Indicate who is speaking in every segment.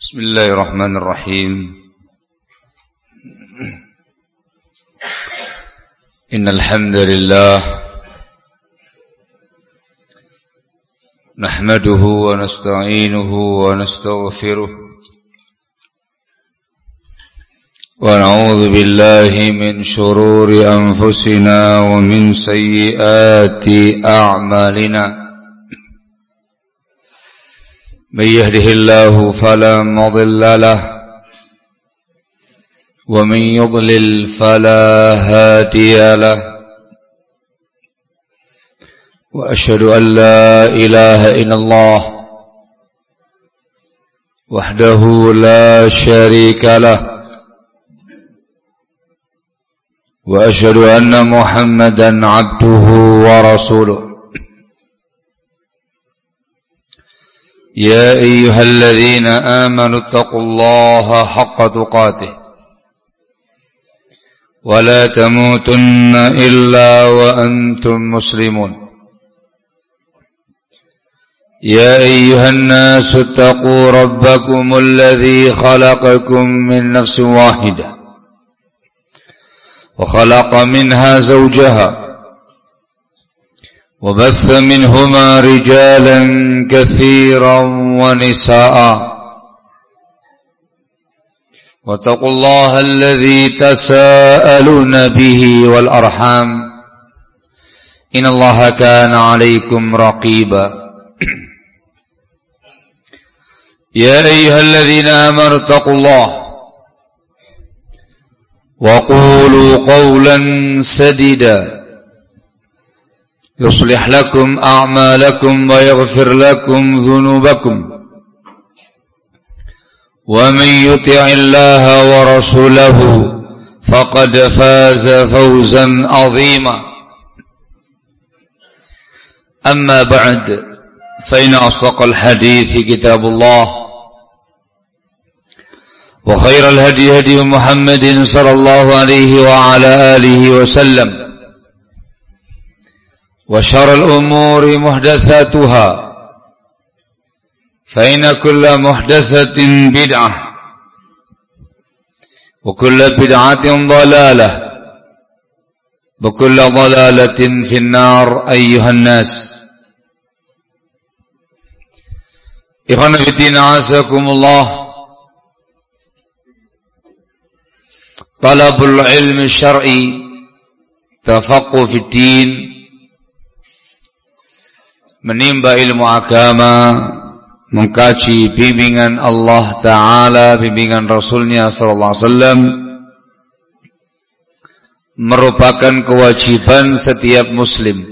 Speaker 1: Bismillahirrahmanirrahim. Innal hamdalillah nahmaduhu wa nasta'inuhu wa nastaghfiruh wa na'udzu billahi min shururi anfusina wa min sayyiati a'malina. من يهده الله فلا مضل له ومن يضلل فلا هادي له وأشهد أن لا إله إلا الله وحده لا شريك له وأشهد أن محمدا عبده ورسوله. يا أيها الذين آمنوا اتقوا الله حق تقاته ولا تموتن إلا وأنتم مسلمون. يا أيها الناس اتقوا ربكم الذي خلقكم من نفس واحدة وخلق منها زوجها وبث منهما رجالا كثيرا ونساء واتقوا الله الذي تساءلون به والأرحام إن الله كان عليكم رقيبا. يا أيها الذين آمنوا اتقوا الله وقولوا قولا سديدا يصلح لكم أعمالكم ويغفر لكم ذنوبكم ومن يطع الله ورسوله فقد فاز فوزا عظيما. أما بعد فإن أصدق الحديث كتاب الله وخير الهدي هدي محمد صلى الله عليه وعلى آله وسلم وشر الأمور محدثاتها فإن كل محدثة بدعة وكل بدعة ضلالة وكل ضلالة في النار أيها الناس. إخوانا في الدين أعزكم الله. طلب العلم الشرعي تفقه في الدين, menimba ilmu agama, mengkaji bimbingan Allah Ta'ala, bimbingan Rasulnya Sallallahu Alaihi Wasallam, merupakan kewajiban setiap muslim.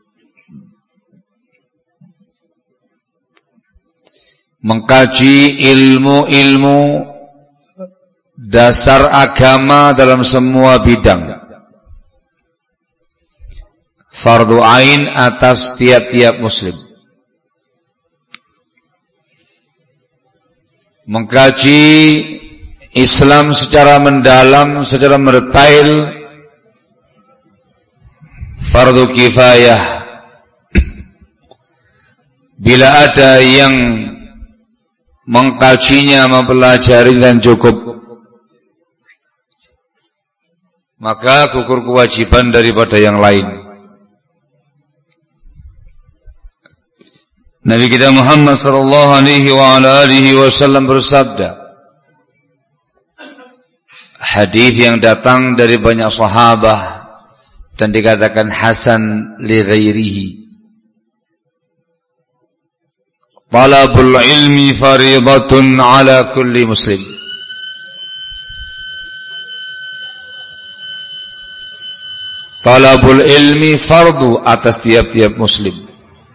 Speaker 1: Mengkaji ilmu-ilmu dasar agama dalam semua bidang, fardu ain atas tiap-tiap muslim. Mengkaji Islam secara mendalam, secara mendetail, fardu kifayah. Bila ada yang mengkajinya, mempelajari dan cukup, maka gugur kewajiban daripada yang lain. Nabi kita Muhammad sallallahu alaihi wa ala alihi wasallam bersabda, hadis yang datang dari banyak sahabat dan dikatakan hasan li ghairihi, talabul ilmi fariidatun ala kulli muslim. Talabul ilmi fardu atas tiap-tiap muslim.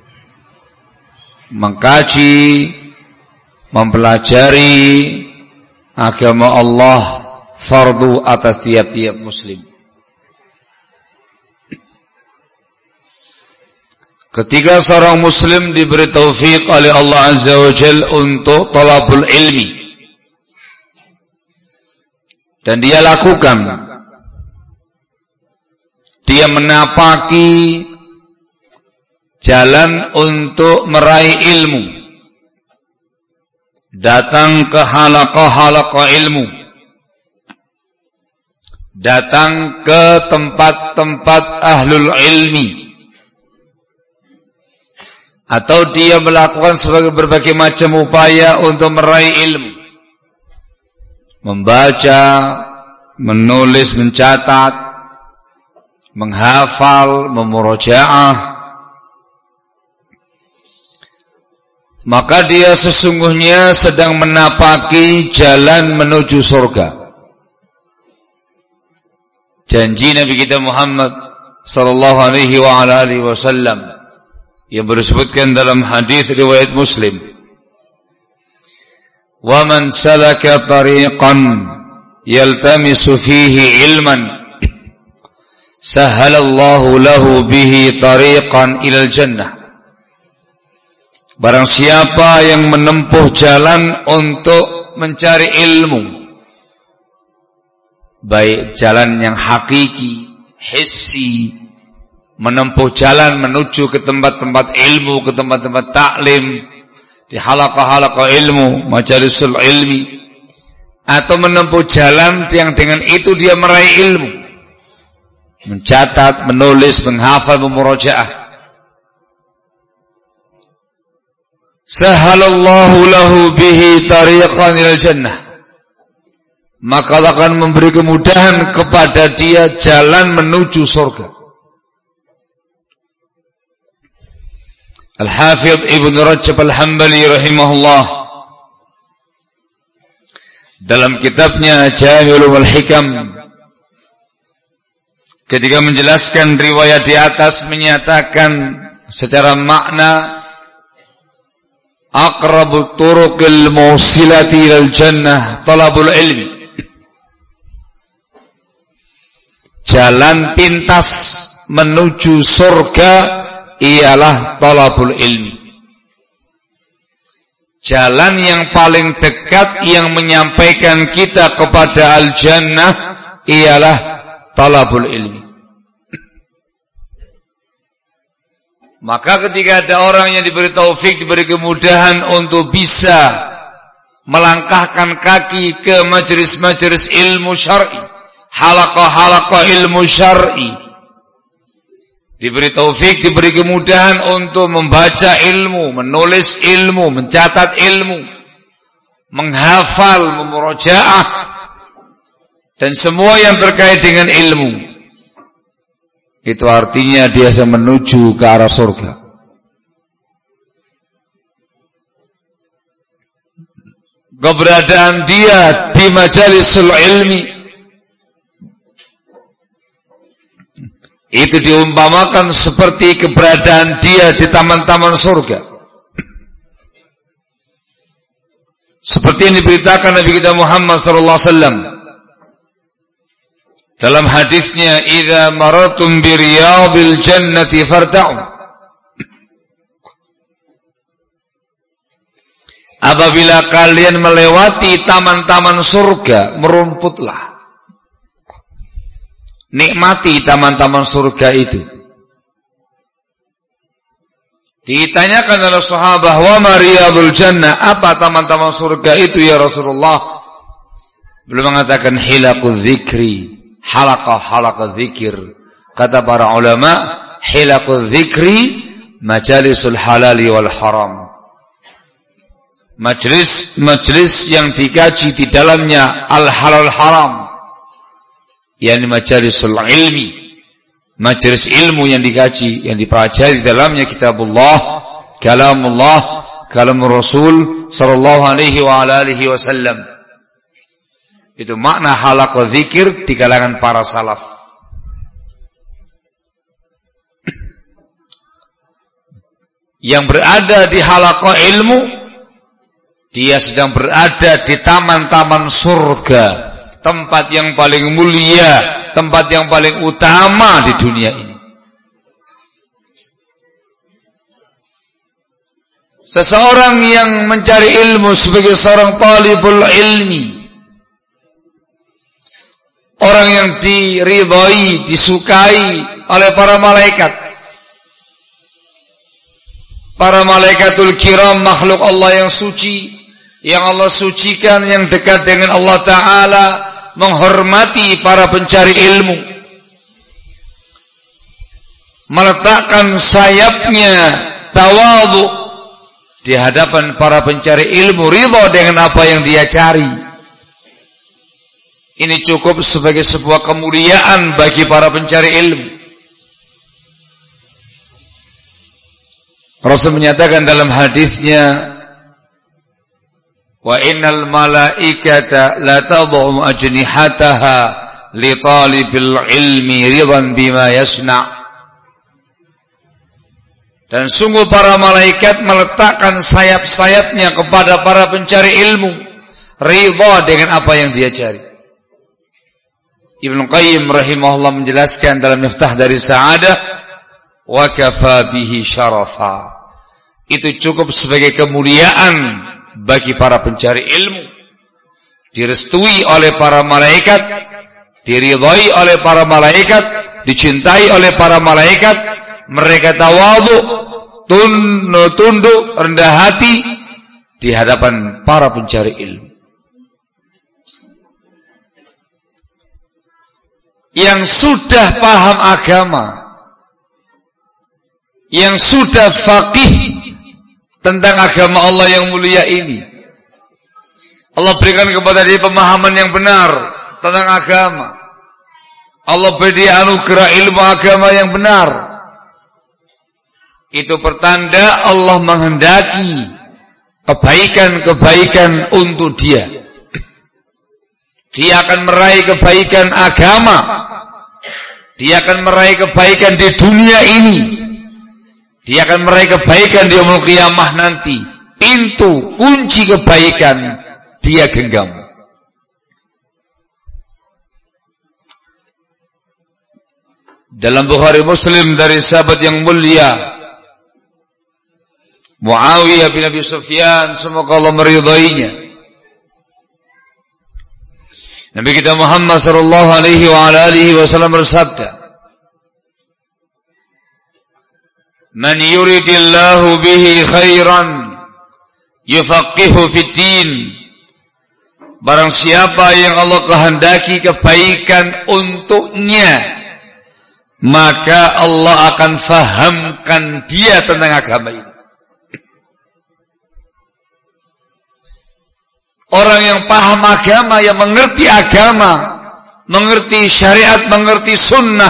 Speaker 1: Mengkaji, mempelajari agama Allah fardu atas tiap-tiap muslim. Ketika seorang muslim diberi taufik oleh Allah Azza wa Jalla untuk talabul ilmi dan dia lakukan, dia menapaki jalan untuk meraih ilmu, datang ke halaqah-halaqah ilmu, datang ke tempat-tempat ahlul ilmi, atau dia melakukan berbagai macam upaya untuk meraih ilmu, membaca, menulis, mencatat, menghafal, memurajaah, maka dia sesungguhnya sedang menapaki jalan menuju surga. Janji Nabi kita Muhammad sallallahu alaihi wa ala alihi wasallam yang disebutkan dalam hadis riwayat Muslim, "Wa man salaka tariqan yaltamisu fihi ilman sahhalallahu lahu bihi tariqan ilal jannah." Barang siapa yang menempuh jalan untuk mencari ilmu, baik jalan yang hakiki, hissi, menempuh jalan menuju ke tempat-tempat ilmu, ke tempat-tempat taklim, di halaqah-halaqah ilmu, majalisul ilmi, atau menempuh jalan yang dengan itu dia meraih ilmu, mencatat, menulis, menghafal, memurajaah. Sahalallahu lahu bihi tariqan ilal jannah, maka Allah akan memberi kemudahan kepada dia jalan menuju surga. Al-Hafidh Ibn Rajab Al-Hambali rahimahullah dalam kitabnya Jami'ul Hikam, ketika menjelaskan riwayat di atas, menyatakan secara makna aqrabu turuqil mawsilati ilal jannah talabul ilmi, jalan pintas menuju surga ialah talabul ilmi. Jalan yang paling dekat yang menyampaikan kita kepada al-jannah ialah talabul ilmi. Maka ketika ada orang yang diberi taufik, diberi kemudahan untuk bisa melangkahkan kaki ke majelis-majelis ilmu syar'i, halaqah-halaqah ilmu syar'i, diberi taufik, diberi kemudahan untuk membaca ilmu, menulis ilmu, mencatat ilmu, menghafal, memurajaah, dan semua yang terkait dengan ilmu, itu artinya dia akan menuju ke arah surga. Keberadaan dia di majalisul ilmi itu diumpamakan seperti keberadaan dia di taman-taman surga. Seperti yang diberitakan Nabi kita Muhammad sallallahu alaihi wasallam dalam hadisnya, "Idza maratum bi riyadil jannati farta'u." Apabila kalian melewati taman-taman surga, merumputlah. Nikmati taman-taman surga itu. Ditanyakan oleh sahabat, "Wa ma riyadul jannah?" Apa taman-taman surga itu ya Rasulullah? Beliau mengatakan, "Hilaqul dzikri." Halaqah zikir. Kata para ulama, hilaqul zikri majalisul halali wal haram. Majlis yang dikaji di dalamnya al-halal haram, yakni majalisul ilmi, majlis ilmu yang dikaji, yang dipelajari di dalamnya kitabullah, kalamullah, kalam Rasul sallallahu alaihi wa alihi wasallam. Itu makna halaqah zikir di kalangan para salaf. Yang berada di halaqah ilmu, dia sedang berada di taman-taman surga, tempat yang paling mulia, tempat yang paling utama di dunia ini. Seseorang yang mencari ilmu sebagai seorang talibul ilmi, orang yang diridhai, disukai oleh para malaikat. Para malaikatul kiram, makhluk Allah yang suci, yang Allah sucikan, yang dekat dengan Allah Ta'ala, menghormati para pencari ilmu, meletakkan sayapnya tawadhu di hadapan para pencari ilmu, ridha dengan apa yang dia cari. Ini cukup sebagai sebuah kemuliaan bagi para pencari ilmu. Rasul menyatakan dalam hadisnya, wa innal malaikata la tad'u ajnihataha li talibil ilmi ridan bima yasna'. Dan sungguh para malaikat meletakkan sayap-sayapnya kepada para pencari ilmu, ridha dengan apa yang dia cari. Ibnu Qayyim rahimahullah menjelaskan dalam Miftah dari Sa'adah, wa kafa bihi syarafa. Itu cukup sebagai kemuliaan bagi para pencari ilmu, direstui oleh para malaikat, diridhai oleh para malaikat, dicintai oleh para malaikat. Mereka tawadhu, tunduk, rendah hati di hadapan para pencari ilmu. Yang sudah paham agama, yang sudah faqih tentang agama Allah yang mulia ini, Allah berikan kepada dia pemahaman yang benar tentang agama. Allah beri anugerah ilmu agama yang benar. Itu pertanda Allah menghendaki kebaikan-kebaikan untuk dia. Dia akan meraih kebaikan agama. Dia akan meraih kebaikan di dunia ini. Dia akan meraih kebaikan di yaumul qiyamah nanti. Pintu kunci kebaikan dia genggam. Dalam Bukhari Muslim dari sahabat yang mulia Muawiyah bin Abi Sufyan, semoga Allah meridainya, Nabi kita Muhammad sallallahu alaihi wa alihi wasallam bersabda, "Man yuridillahu bihi khairan yufaqihu fid din." Barang siapa yang Allah kehendaki kebaikan untuknya, maka Allah akan fahamkan dia tentang agama ini. Orang yang paham agama, yang mengerti agama, mengerti syariat, mengerti sunnah,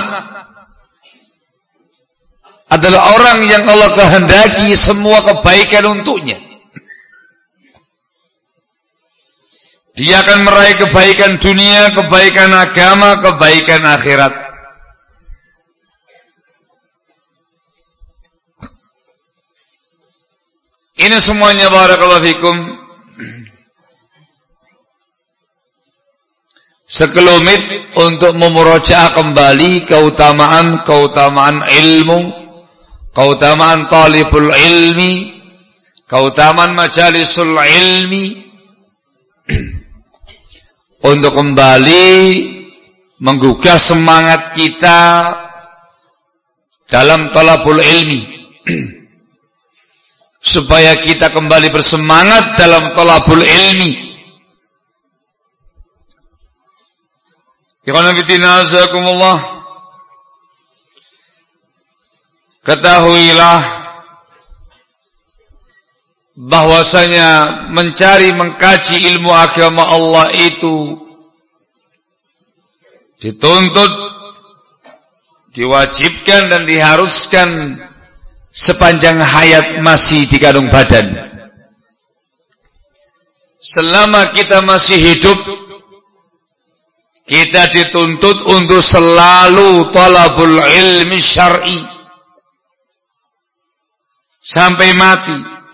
Speaker 1: adalah orang yang Allah kehendaki semua kebaikan untuknya. Dia akan meraih kebaikan dunia, kebaikan agama, kebaikan akhirat. Ini semuanya barakallahu fikum sekelumit untuk memurojaah kembali keutamaan ilmu, keutamaan talibul ilmi, keutamaan majalisul ilmi, untuk kembali menggugah semangat kita dalam talabul ilmi, supaya kita kembali bersemangat dalam talabul ilmi. Ketahuilah bahwasanya mencari mengkaji ilmu agama Allah itu dituntut, diwajibkan dan diharuskan sepanjang hayat masih di kandung badan. Selama kita masih hidup, kita dituntut untuk selalu talabul ilmi syar'i sampai mati.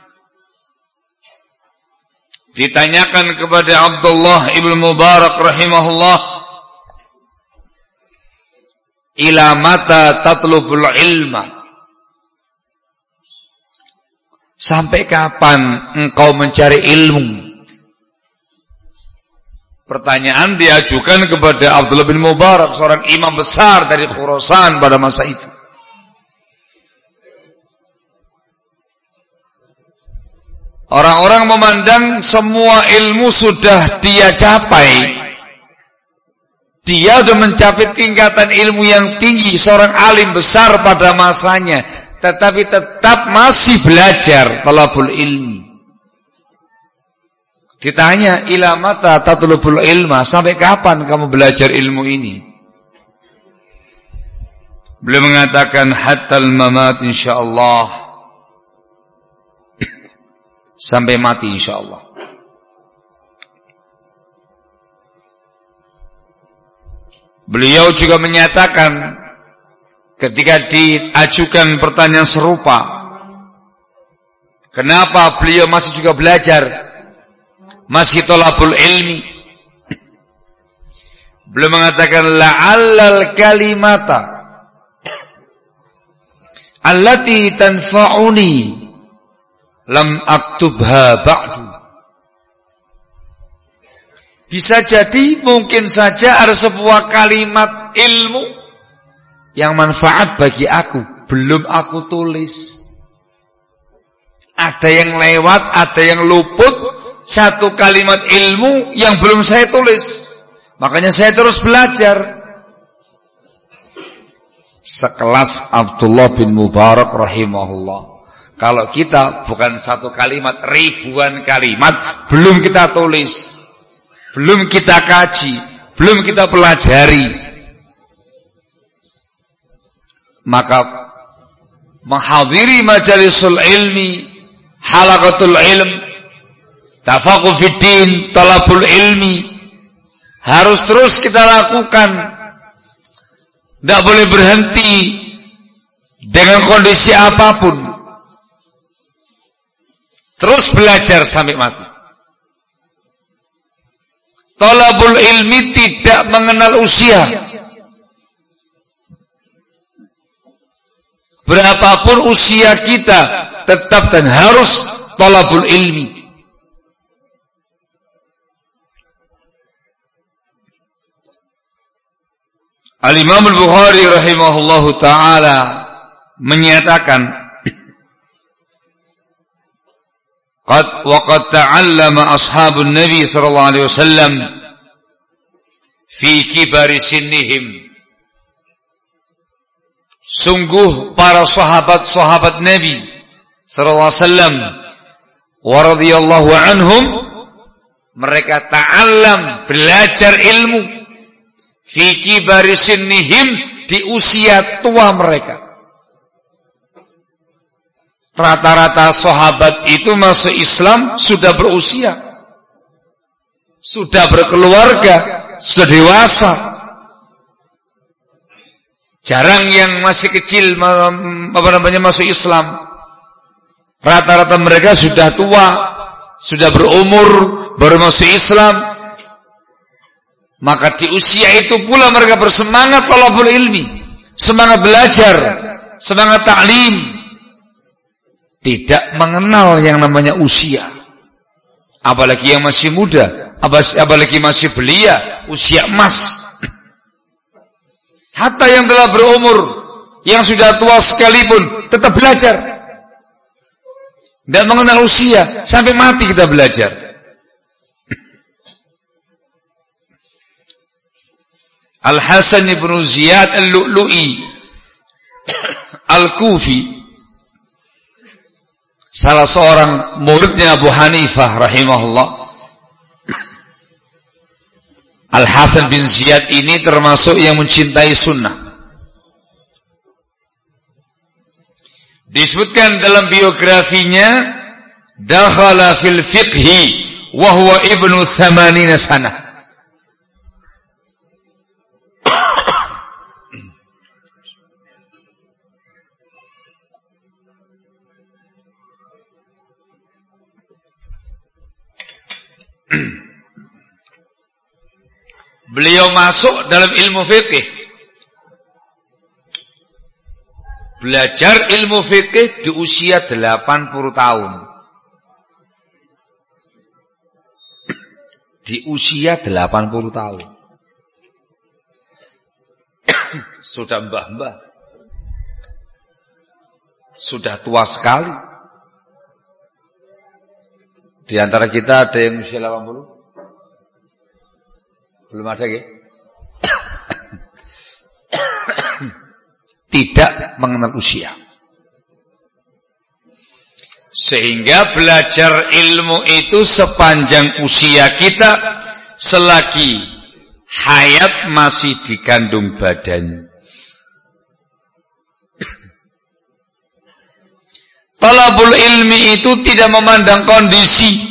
Speaker 1: Ditanyakan kepada Abdullah ibn Mubarak rahimahullah, ila mata tatlubul ilma, sampai kapan engkau mencari ilmu? Pertanyaan diajukan kepada Abdullah bin Mubarak, seorang imam besar dari Khurasan pada masa itu. Orang-orang memandang semua ilmu sudah dia capai. Dia sudah mencapai tingkatan ilmu yang tinggi, seorang alim besar pada masanya, tetapi tetap masih belajar talabul ilmi. Ditanya, ila mata tatlubul ilma, sampai kapan kamu belajar ilmu ini? Beliau mengatakan hattal mamat insyaallah, sampai mati insyaallah. Beliau juga menyatakan ketika diajukan pertanyaan serupa, kenapa beliau masih juga belajar, masih thalabul ilmi? Beliau mengatakan la'allal kalimata allati tanfa'uni lam aktubha ba'du. Bisa jadi, mungkin saja ada sebuah kalimat ilmu yang manfaat bagi aku, belum aku tulis. Ada yang lewat, ada yang luput, satu kalimat ilmu yang belum saya tulis. Makanya saya terus belajar. Sekelas Abdullah bin Mubarak rahimahullah. Kalau kita bukan satu kalimat, ribuan kalimat belum kita tulis, belum kita kaji, belum kita pelajari, maka menghadiri majalisul ilmi, halaqatul ilm, tafaqquh fiddin, talabul ilmi, harus terus kita lakukan. Tidak boleh berhenti dengan kondisi apapun. Terus belajar sampai mati. Talabul ilmi tidak mengenal usia. Berapapun usia kita, tetap dan harus talabul ilmi. Al-Imam Al-Bukhari rahimahullahu ta'ala menyatakan, Qad ta'allama ashabun Nabi sallallahu alaihi wasallam fi kibari sinnihim. Sungguh para sahabat-sahabat Nabi sallallahu alaihi wasallam wa radhiyallahu anhum, mereka ta'allam, belajar ilmu fi kibari sinnihim, di usia tua mereka. Rata-rata sahabat itu masuk Islam sudah berusia, sudah berkeluarga, sudah dewasa. Jarang yang masih kecil masuk Islam. Rata-rata mereka sudah tua, sudah berumur, baru masuk Islam. Maka di usia itu pula mereka bersemangat talabul ilmi, semangat belajar, semangat ta'lim. Tidak mengenal yang namanya usia. Apalagi yang masih muda, apalagi masih belia, usia emas. Hatta yang telah berumur, yang sudah tua sekalipun, tetap belajar. Tidak mengenal usia, sampai mati kita belajar. Al-Hasan ibn Ziyad al-Lu'lu'i Al-Kufi, salah seorang muridnya Abu Hanifah rahimahullah. Al-Hasan bin Ziyad ini termasuk yang mencintai sunnah. Disebutkan dalam biografinya, dakhala fil fiqhi wa huwa ibnu 80 sanah. Beliau masuk dalam ilmu fikih, belajar ilmu fikih di usia 80 tahun. Di usia 80 tahun. Sudah mbah-mbah, sudah tua sekali. Di antara kita ada yang usia 80? Belum ada ya? Tidak mengenal usia. Sehingga belajar ilmu itu sepanjang usia kita, selagi hayat masih dikandung badan. Talabul ilmi itu tidak memandang kondisi.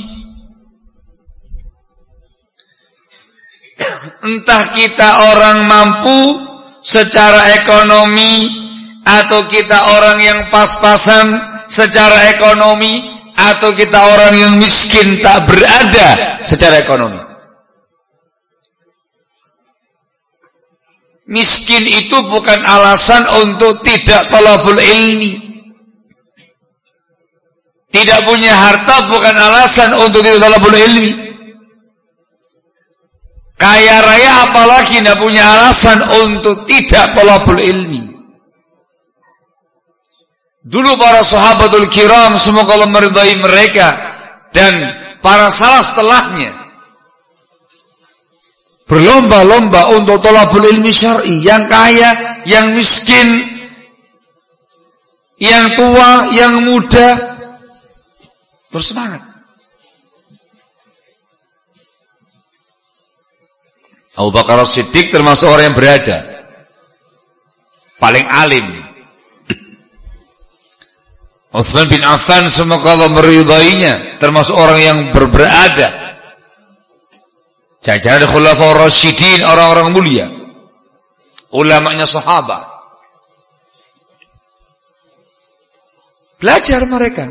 Speaker 1: Entah kita orang mampu secara ekonomi, atau kita orang yang pas-pasan secara ekonomi, atau kita orang yang miskin tak berada secara ekonomi. Miskin itu bukan alasan untuk tidak talabul ilmi. Tidak punya harta bukan alasan untuk tidak talabul ilmi. Kaya raya apalagi tidak punya alasan untuk tidak talabul ilmi. Dulu para sahabatul kiram, semoga Allah meridai mereka, dan para salaf setelahnya berlomba-lomba untuk talabul ilmi syar'i. Yang kaya, yang miskin, yang tua, yang muda, bersemangat. Abu Bakar As-Siddiq termasuk orang yang berada, paling alim. Utsman bin Affan, semoga Allah meridainya, termasuk orang yang berada. Jajaran Khulafaur Rasyidin, orang-orang mulia, ulamanya sahabat. Belajar mereka.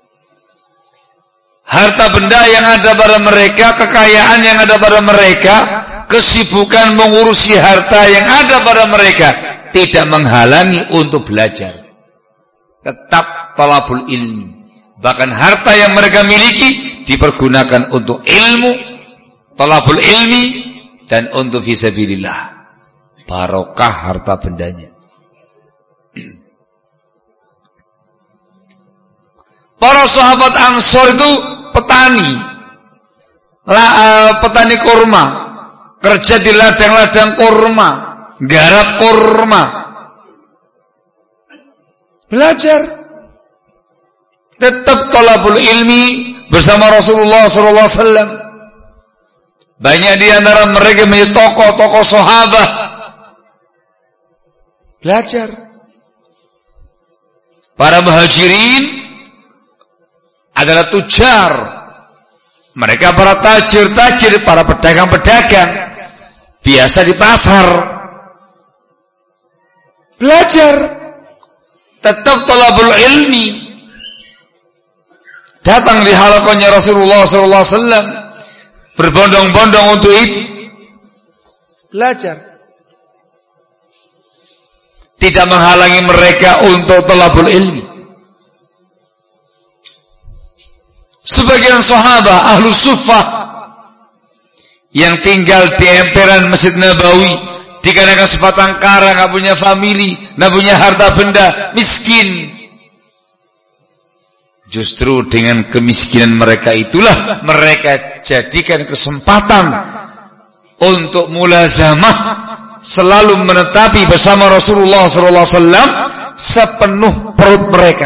Speaker 1: Harta benda yang ada pada mereka, kekayaan yang ada pada mereka, kesibukan mengurusi harta yang ada pada mereka tidak menghalangi untuk belajar. Tetap talabul ilmi. Bahkan harta yang mereka miliki dipergunakan untuk ilmu, talabul ilmi, dan untuk fisabilillah. Barokah harta bendanya. Para sahabat Ansor itu petani, petani kurma, kerja di ladang-ladang kurma, garap kurma, belajar, tetap talabul ilmi bersama Rasulullah SAW. Banyak di antara mereka menjadi tokoh-tokoh sahabat, belajar. Para muhajirin adalah tujar, mereka para tajir-tajir, para pedagang-pedagang, biasa di pasar, belajar, tetap talabul ilmi. Datang di halakonya Rasulullah SAW, berbondong-bondong untuk itu, belajar. Tidak menghalangi mereka untuk talabul ilmi. Sebagian sahabat ahlu suffah yang tinggal di emperan Masjid Nabawi, dikarenakan sebatang kara, nggak punya famili, nggak punya harta benda, miskin. Justru dengan kemiskinan mereka itulah mereka jadikan kesempatan untuk mulazamah, selalu menetapi bersama Rasulullah SAW sepenuh perut mereka.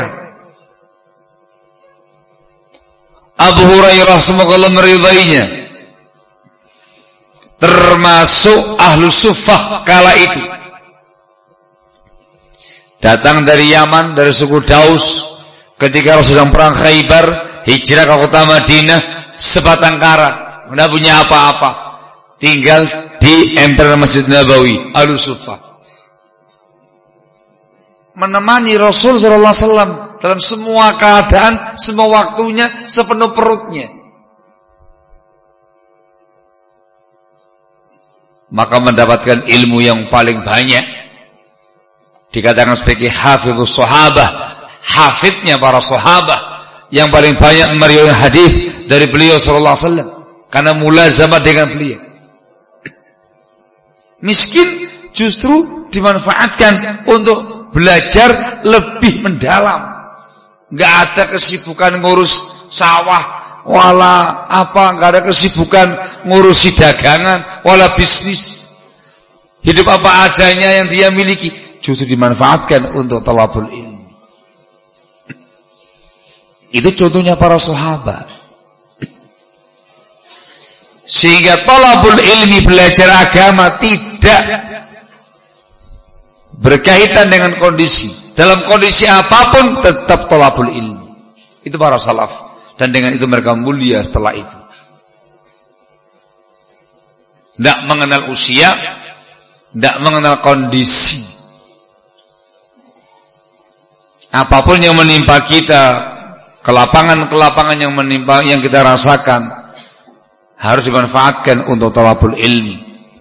Speaker 1: Abu Hurairah, semoga Allah meridainya, termasuk ahlu suffah kala itu, datang dari Yaman, dari suku Daus, ketika Rasulullah sedang perang Khaybar, hijrah ke kota Madinah, sebatang kara, tidak punya apa-apa, tinggal di emperan Masjid Nabawi, ahlu suffah, menemani Rasul SAW dalam semua keadaan, semua waktunya, sepenuh perutnya. Maka mendapatkan ilmu yang paling banyak, dikatakan sebagai hafidhus sahabah, hafidnya para sahabat yang paling banyak meriwayatkan hadis dari beliau SAW, karena mulazamah dengan beliau. Miskin justru dimanfaatkan untuk belajar lebih mendalam. Gak ada kesibukan ngurus sawah, wala apa, enggak ada kesibukan ngurusi dagangan, wala bisnis. Hidup apa adanya yang dia miliki justru dimanfaatkan untuk talabul ilmi. Itu contohnya para sahabat. Sehingga talabul ilmi, belajar agama, tidak berkaitan dengan kondisi. Dalam kondisi apapun tetap talabul ilmi. Itu para salaf. Dan dengan itu mereka mulia setelah itu. Tidak mengenal usia, tidak mengenal kondisi. Apapun yang menimpa kita, kelapangan-kelapangan yang menimpa, yang kita rasakan, harus dimanfaatkan untuk talabul ilmi.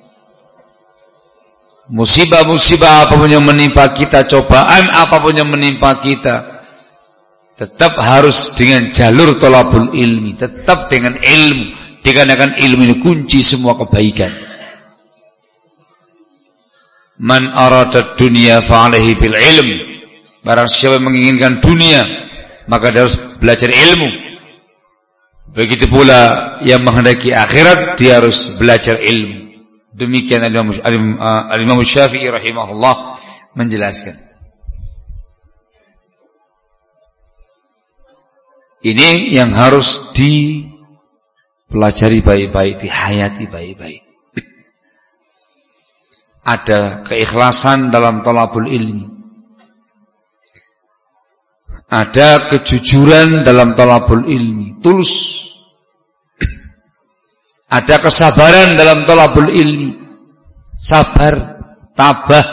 Speaker 1: Musibah-musibah apapun yang menimpa kita, cobaan apapun yang menimpa kita, tetap harus dengan jalur talabul ilmi, tetap dengan ilmu. Dikarenakan ilmu ini kunci semua kebaikan. Man arada dunya fa'alaihi bil ilm. Barang siapa yang menginginkan dunia, maka dia harus belajar ilmu. Begitu pula yang menghendaki akhirat, dia harus belajar ilmu. Demikian Al-Imam Syafi'i rahimahullah menjelaskan. Ini yang harus dipelajari baik-baik, dihayati baik-baik. Ada keikhlasan dalam talabul ilmi. Ada kejujuran dalam talabul ilmi, tulus. Ada kesabaran dalam talabul ilmi, sabar, tabah.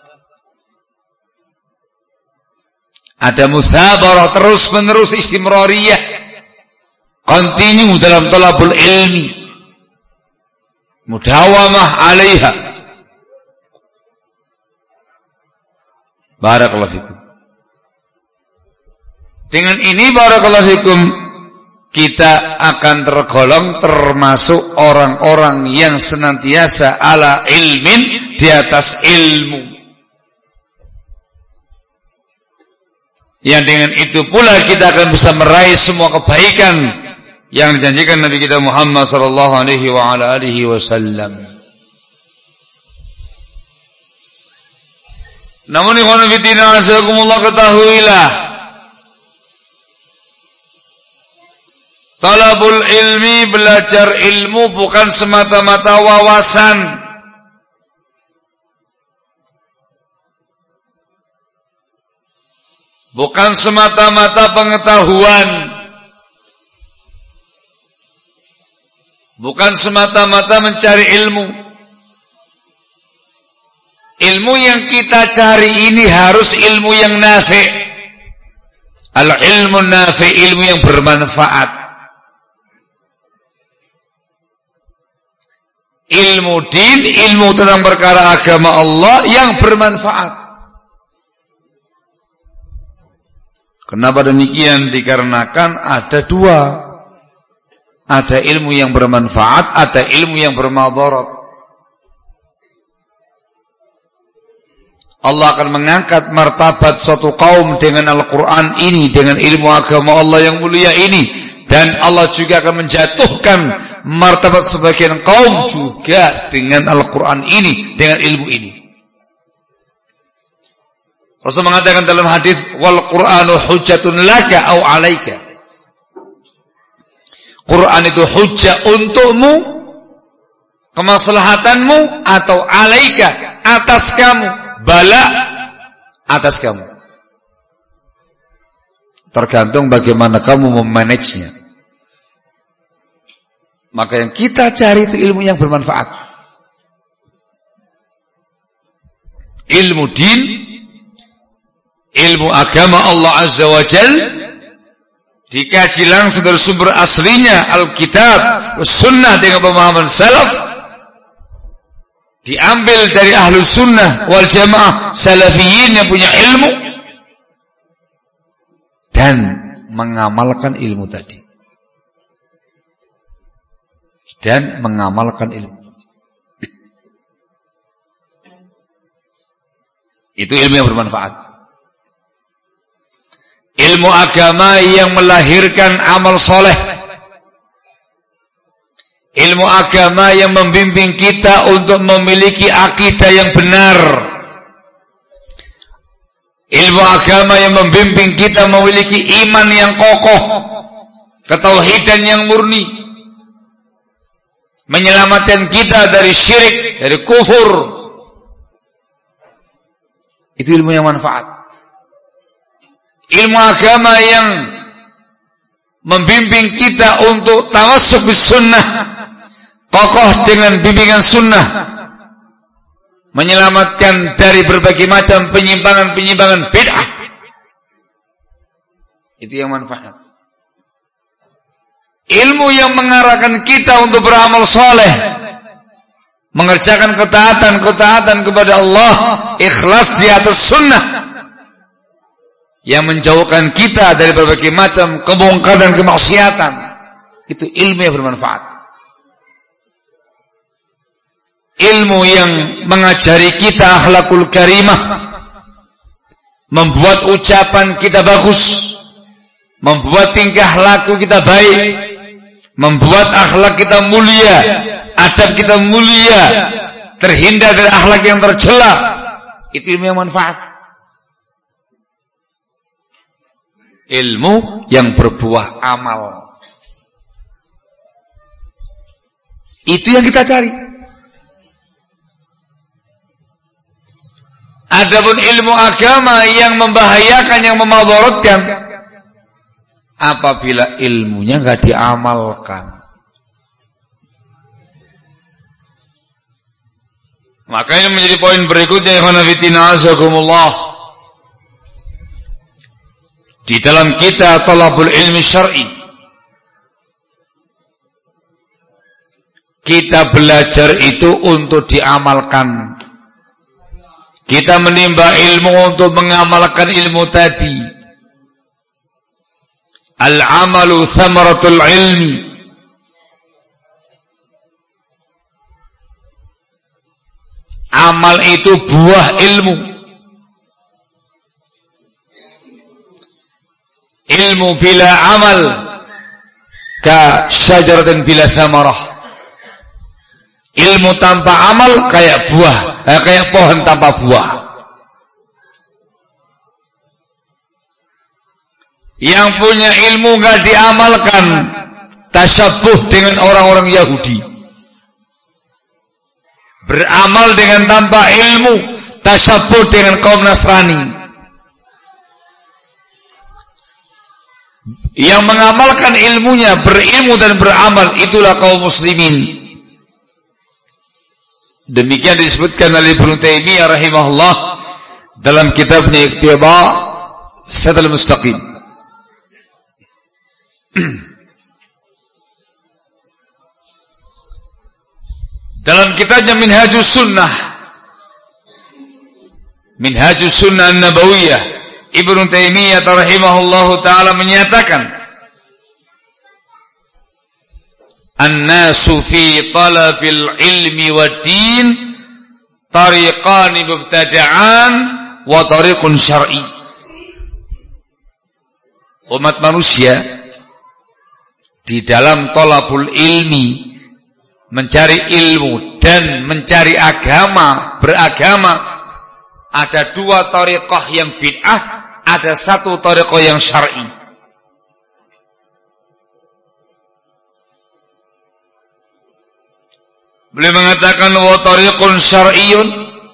Speaker 1: Ada musabarah, terus menerus, istimrariyah, continue dalam talabul ilmi, mudawamah alaiha. Barakallahu fikum. Dengan ini barakallahu fikum, kita akan tergolong termasuk orang-orang yang senantiasa ala ilmin, di atas ilmu. Yang dengan itu pula kita akan bisa meraih semua kebaikan yang dijanjikan Nabi kita Muhammad sallallahu alaihi wa ala alihi wasallam. Namun ikhwan fillah azakumullah, ketahuilah talabul ilmi, belajar ilmu bukan semata-mata wawasan. Bukan semata-mata pengetahuan. Bukan semata-mata mencari ilmu. Ilmu yang kita cari ini harus ilmu yang nafi'. Al-ilmu nafi', ilmu yang bermanfaat. Ilmu din, ilmu tentang perkara agama Allah yang bermanfaat. Kenapa demikian? Dikarenakan ada dua. Ada ilmu yang bermanfaat, ada ilmu yang bermadarat. Allah akan mengangkat martabat suatu kaum dengan Al-Quran ini, dengan ilmu agama Allah yang mulia ini. Dan Allah juga akan menjatuhkan martabat sebagian kaum juga dengan Al-Quran ini, dengan ilmu ini. Rasul mengatakan dalam hadis, wal Qur'anu hujjatun laka au alaika. Quran itu hujjah untukmu, kemaslahatanmu, atau alaika, atas kamu, bala, atas kamu. Tergantung bagaimana kamu memanagenya. Maka yang kita cari itu ilmu yang bermanfaat. Ilmu din, ilmu agama Allah Azza wa Jal, dikaji langsung dari sumber aslinya, Alkitab, Sunnah dengan pemahaman salaf, diambil dari ahlu sunnah wal jamaah salafiyin yang punya ilmu, dan mengamalkan ilmu tadi. Dan mengamalkan ilmu. Itu ilmu yang bermanfaat. Ilmu agama yang melahirkan amal soleh. ilmu agama yang membimbing kita untuk memiliki akidah yang benar. Ilmu agama yang membimbing kita memiliki iman yang kokoh, ketauhidan yang murni, menyelamatkan kita dari syirik, dari kufur. Itu ilmu yang manfaat. Ilmu agama yang membimbing kita untuk tawassuk bis sunnah, kokoh dengan bimbingan sunnah, menyelamatkan dari berbagai macam penyimpangan-penyimpangan bid'ah. Itu yang manfaat. Ilmu yang mengarahkan kita untuk beramal soleh, mengerjakan ketaatan kepada Allah, ikhlas di atas sunnah, yang menjauhkan kita dari berbagai macam kemungkaran, kemaksiatan. Itu ilmu yang bermanfaat. Ilmu yang mengajari kita akhlakul karimah, membuat ucapan kita bagus, membuat tingkah laku kita baik, membuat akhlak kita mulia, adab kita mulia, terhindar dari akhlak yang tercela. Itu ilmu yang manfaat. Ilmu yang berbuah amal. Itu yang kita cari. Adapun ilmu agama yang membahayakan, yang memadaratkan, apabila ilmunya enggak diamalkan, makanya menjadi poin berikutnya, ikhwan fillah azakumullah. Di dalam kita talabul ilmi syar'i, kita belajar itu untuk diamalkan. Kita menimba ilmu untuk mengamalkan ilmu tadi. Al-amalu thamaratul ilmi. Amal itu buah ilmu. Ilmu bila amal ka syajaratin bila thamarah. Ilmu tanpa amal kayak buah, kayak pohon tanpa buah. Yang punya ilmu enggak diamalkan, tasyabuh dengan orang-orang Yahudi. Beramal dengan tanpa ilmu, tasyabuh dengan kaum Nasrani. Yang mengamalkan ilmunya, berilmu dan beramal, itulah kaum muslimin. Demikian disebutkan oleh Ibnu Taimiyah rahimahullah dalam kitabnya Iqtida Siratal Mustaqim. Dalam kitabnya Minhajus Sunnah, Minhajus Sunnah An-Nabawiyah, Ibnu Taimiyah rahimahullahu taala menyatakan, An-nasu fi talabil ilmi wa din tariqani mubtada'an wa tariqun syar'i. Umat manusia di dalam talabul ilmi, mencari ilmu dan mencari agama, beragama, ada dua tariqah yang bid'ah, ada satu tariqah yang syar'i. Beliau mengatakan wa tariqun syar'iyyun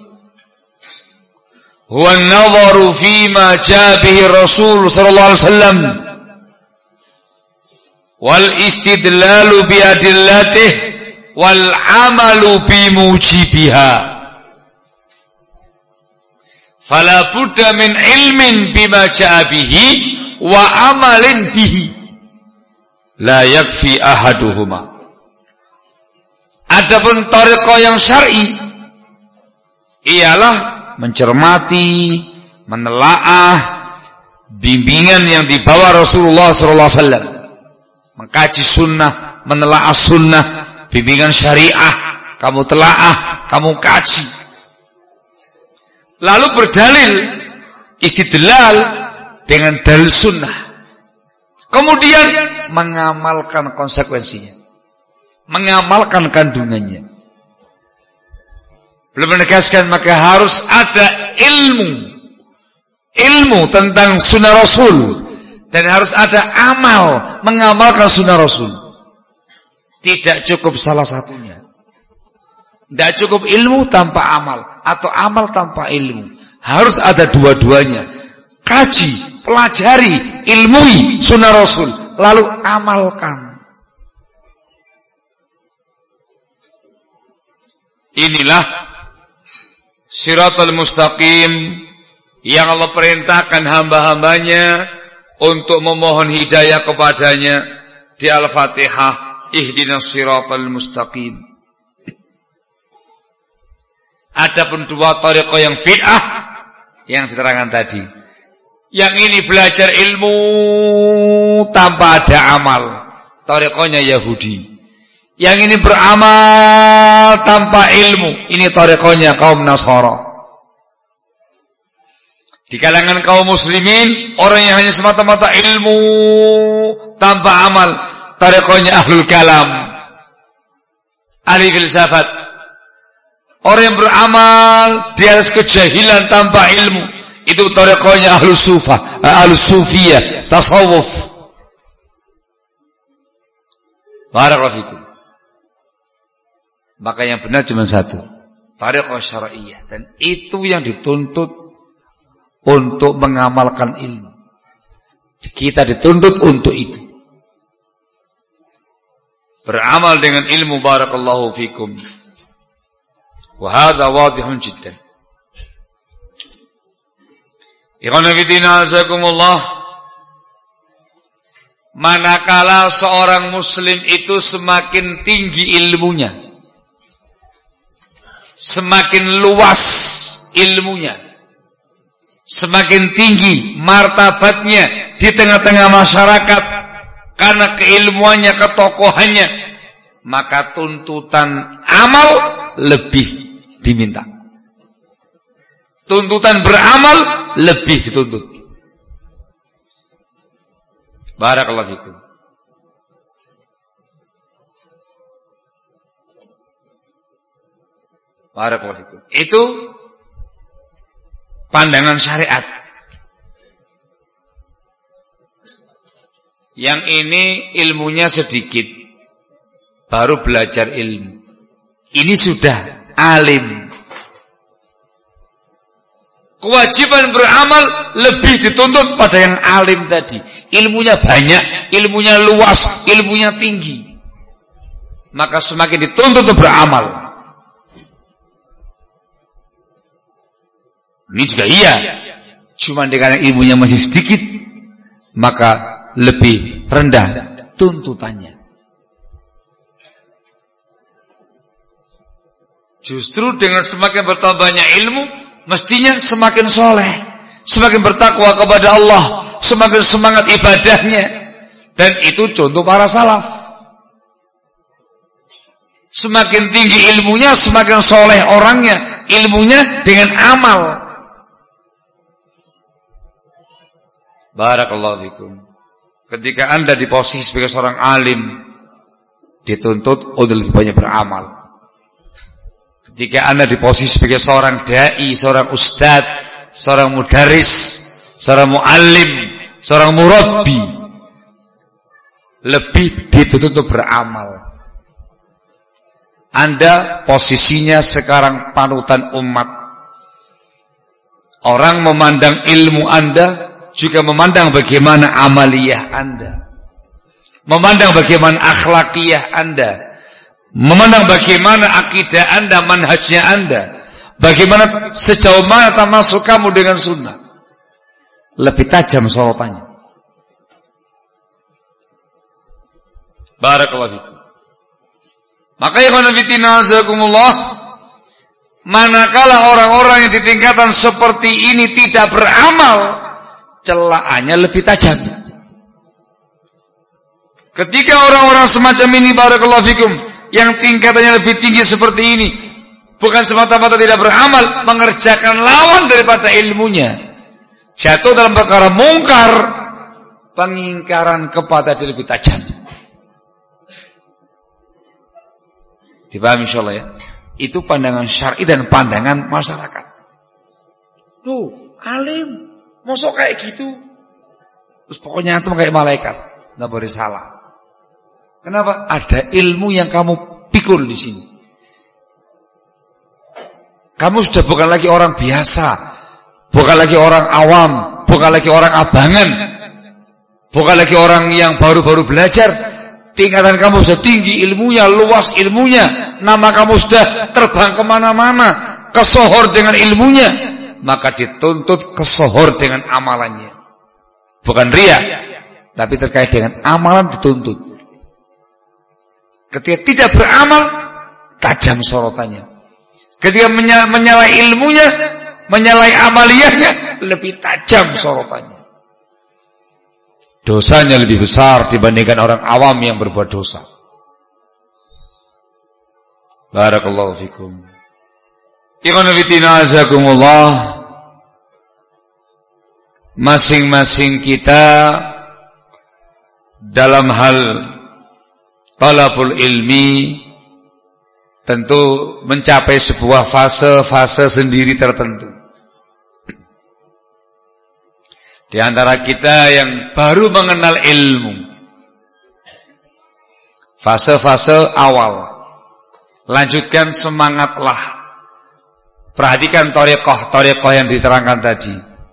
Speaker 1: huwa an-nadharu fi ma jaa bihi Rasul sallallahu alaihi wasallam wal istidlalu bi adillatihi wal amalu bi mujibiha. Fala budda min ilmin bima jaa bihi wa amalin bihi. La yakfi ahaduhuma. Adapun tariqah yang syar'i ialah mencermati, menelaah bimbingan yang dibawa Rasulullah sallallahu alaihi wasallam, mengkaji sunnah, menelaah sunnah, bimbingan syariah, kamu telaah, kamu kaji. Lalu berdalil, istidlal dengan dalil sunnah. Kemudian mengamalkan konsekuensinya. mengamalkan kandungannya. Belum menegaskan maka harus ada ilmu tentang sunnah Rasul, dan harus ada amal mengamalkan sunnah Rasul. Tidak cukup salah satunya. Tidak cukup ilmu tanpa amal, atau amal tanpa ilmu. Harus ada dua-duanya. Kaji, pelajari, ilmui sunnah Rasul, lalu amalkan. Inilah Shiratal Mustaqim yang Allah perintahkan hamba-hambanya untuk memohon hidayah kepadanya di Al-Fatihah. Ihdinas Shiratal Mustaqim. Adapun dua thariqah yang bid'ah yang diterangkan tadi. Yang ini belajar ilmu tanpa ada amal, thariqahnya Yahudi. Yang ini beramal tanpa ilmu, ini thariqahnya kaum Nasara. Di kalangan kaum muslimin, orang yang hanya semata-mata ilmu tanpa amal, thariqahnya ahlul kalam, ahli filsafat. Orang yang beramal di atas kejahilan tanpa ilmu, itu thariqahnya ahlus sufiyah, tasawuf. Barakallahu fikum. Maka yang benar cuma satu, thariqah syar'iyyah, dan itu yang dituntut untuk mengamalkan ilmu. Kita dituntut untuk itu. Beramal dengan ilmu, barakallahu fikum. Wa hadza wadihun jiddan. Ikhwan fillah azakumullah. Manakala seorang muslim itu semakin tinggi ilmunya, semakin luas ilmunya, semakin tinggi martabatnya di tengah-tengah masyarakat karena keilmuannya, ketokohannya, maka tuntutan amal lebih diminta. Tuntutan beramal lebih dituntut. Barakallahu fikum. Barakallahu fikum. Itu pandangan syariat. Yang ini ilmunya sedikit, baru belajar ilmu. Ini sudah alim. Kewajiban beramal lebih dituntut pada yang alim tadi. Ilmunya banyak, ilmunya luas, ilmunya tinggi. Maka semakin dituntut untuk beramal. Ini juga iya. Cuma karena ilmunya masih sedikit, maka lebih rendah tuntutannya. Justru dengan semakin bertambahnya ilmu, mestinya semakin soleh, semakin bertakwa kepada Allah, semakin semangat ibadahnya. Dan itu contoh para salaf. Semakin tinggi ilmunya, semakin soleh orangnya. Ilmunya dengan amal. Barakallahu fikum. Ketika Anda di posisi sebagai seorang alim, dituntut untuk lebih banyak beramal. Ketika Anda di posisi sebagai seorang dai, seorang ustad, seorang mudaris, seorang muallim, seorang murabbi, lebih dituntut untuk beramal. Anda posisinya sekarang panutan umat. Orang memandang ilmu Anda juga memandang bagaimana amaliyah Anda, memandang bagaimana akhlakiyah Anda, memandang bagaimana akidah Anda, manhajnya Anda, bagaimana sejauh mana termasuk kamu dengan sunnah. Lebih tajam sorotannya. Barakallahu fikum. Maka ya khonafidina azakumullah, manakala orang-orang yang di tingkatan seperti ini tidak beramal, celaannya lebih tajam. Ketika orang-orang semacam ini, barakallahu fikum, yang tingkatannya lebih tinggi seperti ini, bukan semata-mata tidak beramal, mengerjakan lawan daripada ilmunya, jatuh dalam perkara mungkar, pengingkaran kepada dia lebih tajam. Dipahami insyaallah ya. Itu pandangan syar'i dan pandangan masyarakat. Tuh, alim, mosok kayak gitu. Terus pokoknya antum kayak malaikat, enggak boleh salah. Kenapa? Ada ilmu yang kamu pikul di sini. Kamu sudah bukan lagi orang biasa, bukan lagi orang awam, bukan lagi orang abangan, bukan lagi orang yang baru-baru belajar. Tingkatan kamu sudah tinggi ilmunya, luas ilmunya, nama kamu sudah terbang kemana-mana, kesohor dengan ilmunya, maka dituntut kesohor dengan amalannya. Bukan ria, tapi terkait dengan amalan dituntut. Ketika tidak beramal, tajam sorotannya. Ketika menyalahi ilmunya, menyalahi amaliyahnya, lebih tajam sorotannya. Dosanya lebih besar dibandingkan orang awam yang berbuat dosa. Barakallahu fikum. Ikhwan fillah azakumullah. Masing-masing kita dalam hal talabul ilmi tentu mencapai sebuah fase-fase sendiri tertentu. Di antara kita yang baru mengenal ilmu, fase-fase awal, lanjutkan, semangatlah. Perhatikan thariqah yang diterangkan tadi.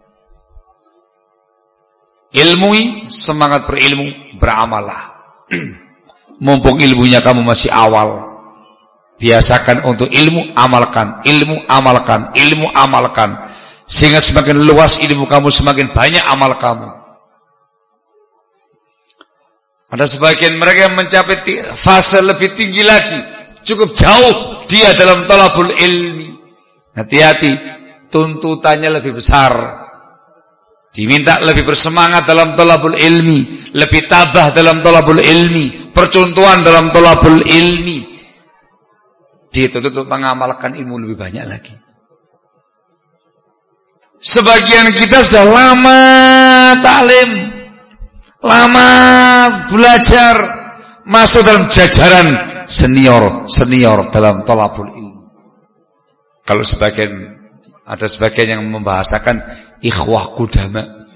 Speaker 1: Ilmui, semangat berilmu, beramallah. Mumpung ilmunya kamu masih awal, biasakan untuk ilmu, amalkan, ilmu, amalkan, ilmu, amalkan. Sehingga semakin luas ilmu kamu, semakin banyak amal kamu. Ada sebagian mereka yang mencapai fase lebih tinggi lagi, cukup jauh dia dalam talabul ilmi. Hati-hati, tuntutannya lebih besar. Diminta lebih bersemangat dalam talabul ilmi, lebih tabah dalam talabul ilmi, percontohan dalam talabul ilmi. Dituntut untuk mengamalkan ilmu lebih banyak lagi. Sebagian kita sudah lama taklim, lama belajar, masuk dalam jajaran senior dalam talabul ilmu. Kalau ada sebagian yang membahasakan ikhwah kudama,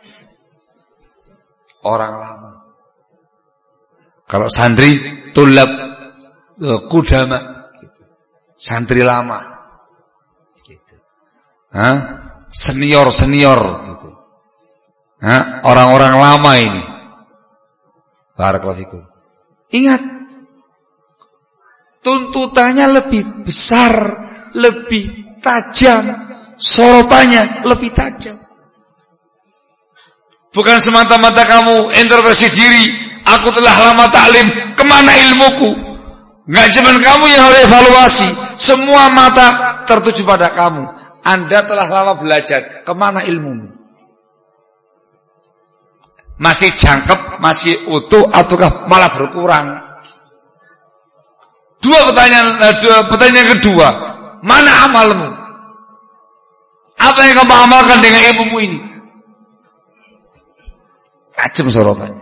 Speaker 1: orang lama. Kalau santri tulab kudama, santri lama, gitu. Senior gitu. Orang-orang lama ini. Barakallahu fikum. Ingat, tuntutannya lebih besar, lebih tajam, sorotannya lebih tajam. Bukan semata-mata kamu introspeksi diri, aku telah lama taklim, kemana ilmuku? Enggak cuma kamu yang harus evaluasi, semua mata tertuju pada kamu. Anda telah lama belajar, kemana ilmumu? Masih jangkep, masih utuh, ataukah malah berkurang? Pertanyaan kedua, mana amalmu? Apa yang kamu amalkan dengan ilmumu ini? Tajam sorotannya.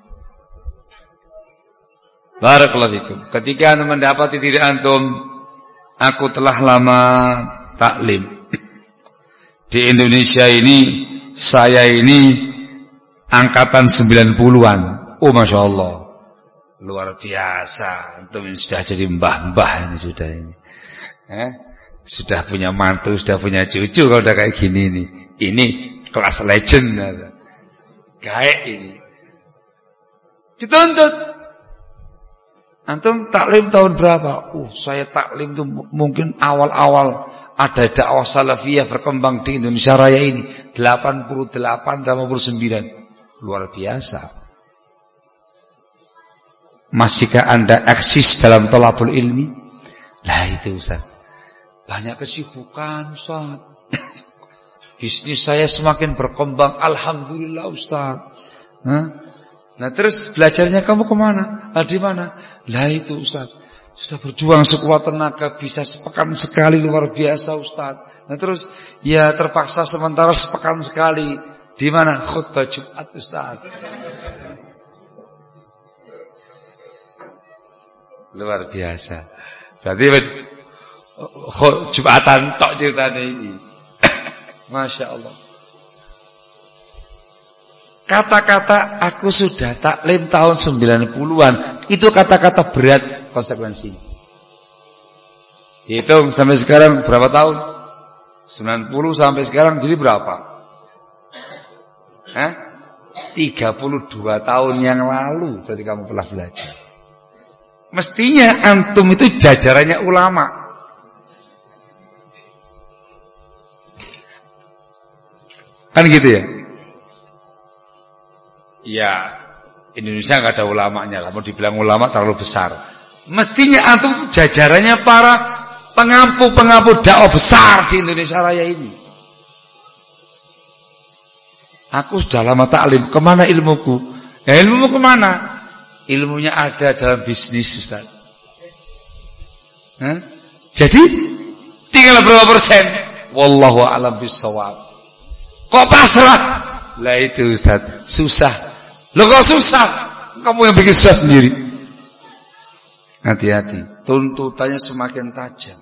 Speaker 1: Barakallahu fikum. Ketika Anda mendapati diri antum, aku telah lama taklim. Di Indonesia ini, saya ini angkatan 90-an. Oh Masya Allah, luar biasa. Antum ini sudah jadi mbah-mbah ini sudah ini. Sudah punya mantu, sudah punya cucu. Kalau udah kayak gini nih, ini kelas legend. Kayak ini dituntut. Antum taklim tahun berapa? Saya taklim tuh mungkin awal-awal ada dakwah salafiyah berkembang di Indonesia Raya ini 88, 89. Luar biasa. Masihkah Anda eksis dalam thalabul ilmi? Lah itu Ustaz, banyak kesibukan Ustaz. Bisnis saya semakin berkembang, alhamdulillah Ustaz. Nah terus belajarnya kamu kemana? Di mana? Lah itu Ustaz, sudah berjuang sekuat tenaga, bisa sepekan sekali, luar biasa Ustaz. Nah terus, ya terpaksa sementara sepekan sekali. Di mana? Khutbah Jumat Ustaz. Luar biasa. Berarti Jumatan tok ceritanya ini. Masya Allah. Kata-kata aku sudah taklim tahun 90-an, itu kata-kata berat konsekuensinya. Hitung sampai sekarang berapa tahun? 90 sampai sekarang jadi berapa? 32 tahun yang lalu berarti kamu pernah belajar. Mestinya antum itu jajarannya ulama. Kan gitu ya? Ya, Indonesia nggak ada ulamanya. Kalau dibilang ulama terlalu besar. Mestinya antum jajarannya para pengampu-pengampu dakwah besar di Indonesia Raya ini. Aku sudah lama taklim, kemana ilmuku? Ya ilmumu kemana? Ilmunya ada dalam bisnis, Ustaz. Jadi tinggal berapa persen? Wallahu a'lam bishawab. Kok pasrah? Lah itu Ustaz, susah. Loh kok susah? Kamu yang bikin susah sendiri. Hati-hati, tuntutannya semakin tajam.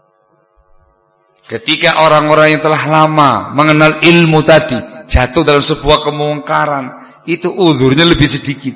Speaker 1: Ketika orang-orang yang telah lama mengenal ilmu tadi jatuh dalam sebuah kemungkaran, itu uzurnya lebih sedikit.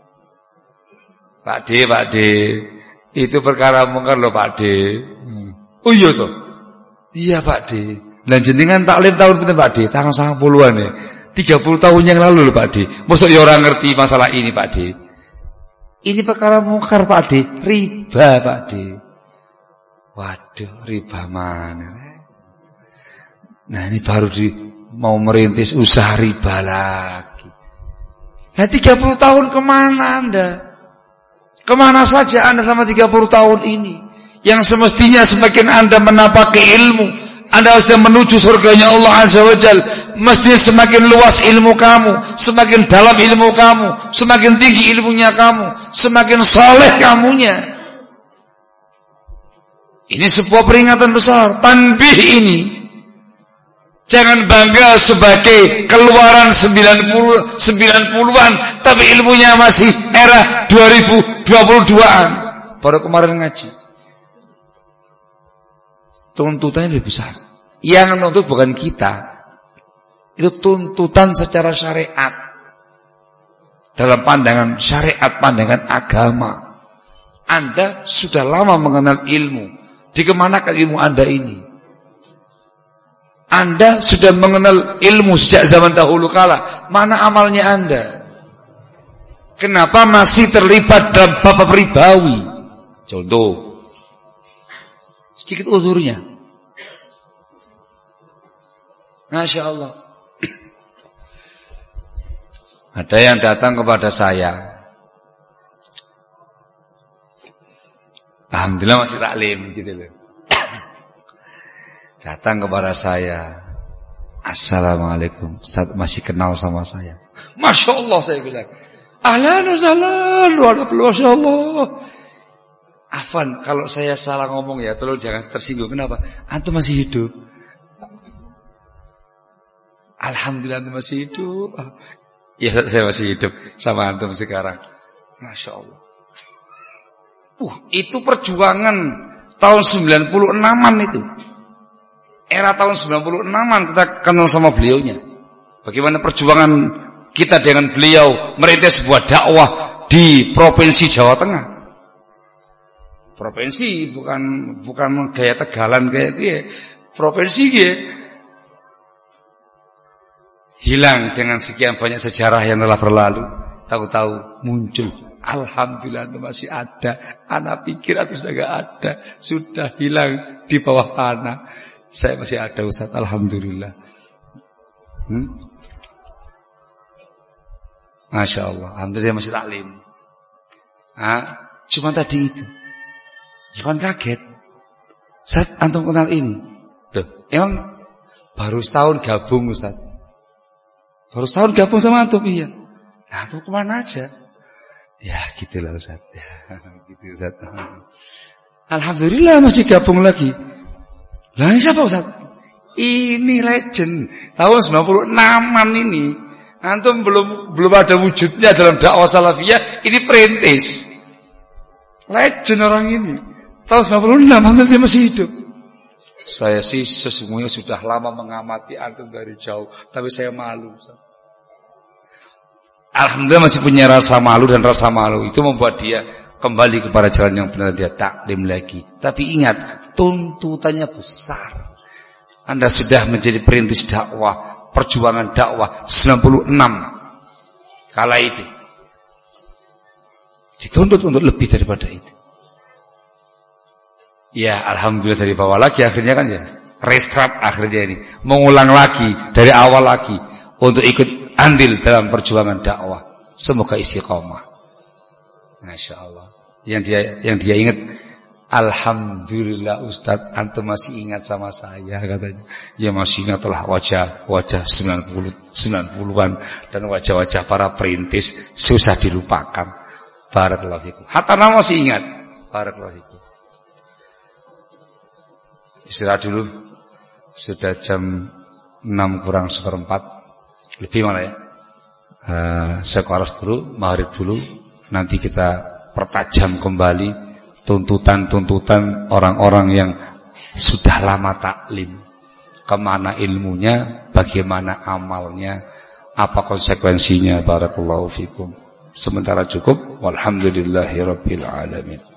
Speaker 1: Pak D, itu perkara mungkar loh Pak D. Oh iya toh? Iya Pak D. Lan jenengan taklim tahun pinten Pak D? Tahun 90-an ya. 30 tahun yang lalu loh Pak D. Mosok ya orang ngerti masalah ini Pak D. Ini perkara mungkar Pak D, riba Pak D. Waduh, riba mana? Nah ini baru mau merintis usaha riba lagi. Nah 30 tahun kemana Anda? Kemana saja Anda selama 30 tahun ini? Yang semestinya semakin Anda menapaki ilmu, Anda sudah menuju surganya Allah Azza wa Jal. Mestinya semakin luas ilmu kamu, semakin dalam ilmu kamu, semakin tinggi ilmunya kamu, semakin soleh kamunya. Ini sebuah peringatan besar. Tanbih ini, jangan bangga sebagai keluaran 90-an, tapi ilmunya masih era 2022-an. Baru kemarin ngaji. Tuntutannya lebih besar. Yang menuntut bukan kita. Itu tuntutan secara syariat. Dalam pandangan syariat, pandangan agama. Anda sudah lama mengenal ilmu. Dikemanakan ilmu Anda ini? Anda sudah mengenal ilmu sejak zaman dahulu kala. Mana amalnya Anda? Kenapa masih terlibat dalam bab ribawi? Contoh. Sedikit uzurnya. Masya Allah. Ada yang datang kepada saya. Alhamdulillah masih taklim gitu loh. Datang kepada saya. Assalamualaikum. Ustaz masih kenal sama saya. Masya Allah saya bilang. Ahlan wa sahlan. Masya Allah. Afwan, kalau saya salah ngomong ya, tolong jangan tersinggung. Kenapa? Antum masih hidup. Alhamdulillah antum masih hidup. Ya saya masih hidup sama antum sekarang. Masya Allah. Itu perjuangan tahun 96-an itu. Era tahun 96-an kita kenal sama beliaunya. Bagaimana perjuangan kita dengan beliau merintis sebuah dakwah di Provinsi Jawa Tengah. Provinsi bukan gaya Tegalan kayak dia. Provinsi dia hilang dengan sekian banyak sejarah yang telah berlalu. Tahu-tahu muncul. Alhamdulillah itu masih ada. Anak pikir itu sudah gak ada. Sudah hilang di bawah tanah. Saya masih ada Ustaz. Alhamdulillah. Masya Allah. Alhamdulillah masih taklim. Cuma tadi itu. Jangan kaget. Ustaz, antum kenal ini. Loh, emang baru setahun gabung Ustaz. Baru setahun gabung sama antum, iya. Nah, antum kemana aja? Ya, gitulah Ustaz. Ya, gitu Ustaz. Alhamdulillah masih gabung lagi. Lah ini siapa Ustaz? Ini legend. Tahun 96-an ini. Antum belum ada wujudnya dalam dakwah salafiyah. Ini perintis. Legend orang ini. Tahun 96 hampir dia masih hidup. Saya sih sesungguhnya sudah lama mengamati antum dari jauh, tapi saya malu. Alhamdulillah masih punya rasa malu, dan rasa malu itu membuat dia kembali kepada jalan yang benar, dia taklim lagi. Tapi ingat, tuntutannya besar. Anda sudah menjadi perintis dakwah, perjuangan dakwah 96 kala itu. Dituntut untuk lebih daripada itu. Ya alhamdulillah dari bawah lagi akhirnya kan ya. Restart akhirnya ini. Mengulang lagi dari awal lagi untuk ikut andil dalam perjuangan dakwah. Semoga istiqomah. Masya Allah. Yang dia ingat, alhamdulillah Ustadz, antum masih ingat sama saya katanya. Ya masih ingatlah wajah 90-an dan wajah-wajah para perintis susah dilupakan. Barakallahu fikum. Hatta nama masih ingat. Barakallahu fikum. Istirahat dulu. Sudah jam 6:04. Lebih mana ya? Sekolah dulu, maghrib dulu. Nanti kita pertajam kembali tuntutan-tuntutan orang-orang yang sudah lama taklim. Kemana ilmunya, bagaimana amalnya, apa konsekuensinya. Barakallahu fikum. Sementara cukup. Walhamdulillahirabbil alamin.